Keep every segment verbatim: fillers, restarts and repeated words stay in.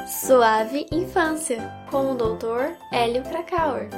Suave Infância, com o doutor Hélio Krakauer.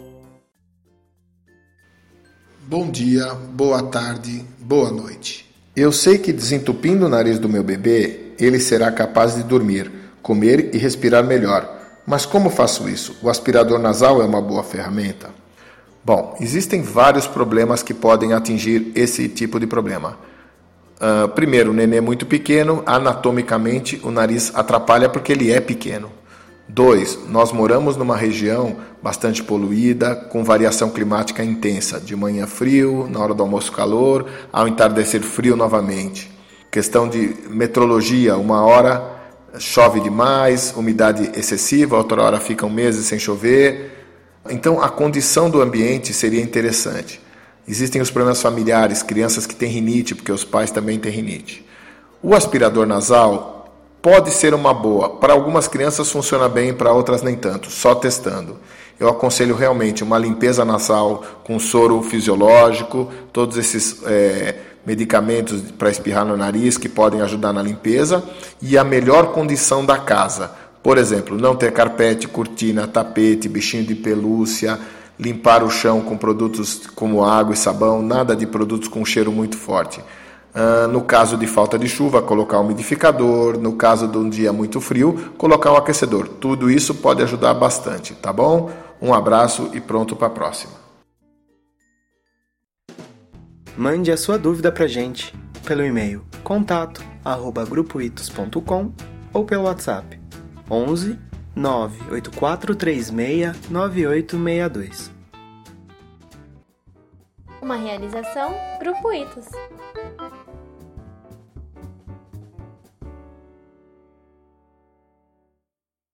Bom dia, boa tarde, boa noite. Eu sei que desentupindo o nariz do meu bebê, ele será capaz de dormir, comer e respirar melhor. Mas como faço isso? O aspirador nasal é uma boa ferramenta? Bom, existem vários problemas que podem atingir esse tipo de problema. Uh, primeiro, o nenê é muito pequeno, anatomicamente o nariz atrapalha porque ele é pequeno. Dois, nós moramos numa região bastante poluída, com variação climática intensa, de manhã frio, na hora do almoço calor, ao entardecer frio novamente. Questão de metrologia, uma hora chove demais, umidade excessiva, outra hora ficam meses sem chover. Então a condição do ambiente seria interessante. Existem os problemas familiares, crianças que têm rinite, porque os pais também têm rinite. O aspirador nasal pode ser uma boa. Para algumas crianças funciona bem, para outras nem tanto, só testando. Eu aconselho realmente uma limpeza nasal com soro fisiológico, todos esses é, medicamentos para espirrar no nariz que podem ajudar na limpeza e a melhor condição da casa. Por exemplo, não ter carpete, cortina, tapete, bichinho de pelúcia, limpar o chão com produtos como água e sabão, nada de produtos com cheiro muito forte. Uh, no caso de falta de chuva, colocar um umidificador. No caso de um dia muito frio, colocar um aquecedor. Tudo isso pode ajudar bastante, tá bom? Um abraço e pronto para a próxima. Mande a sua dúvida para a gente pelo e-mail contato arroba grupo itos ponto com ou pelo WhatsApp onze nove oito quatro três seis nove oito seis dois. Uma realização Grupo Itos.